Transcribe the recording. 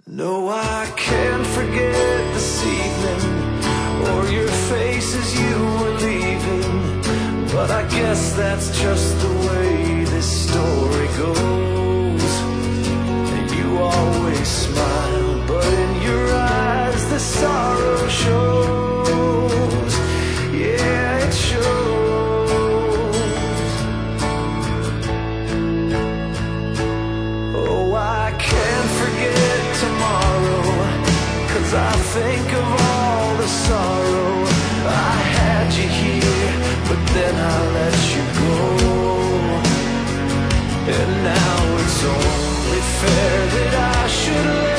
No, I can't forget this evening or your face as you were leaving, but I guess that's just the way this story goes. And you always smile, but in your eyes the sorrow shows. Yeah, it shows. Oh, I can't forget tomorrow, 'cause I think of all the sorrow. I had you here, but then I let you go. And now it's only fair that I should let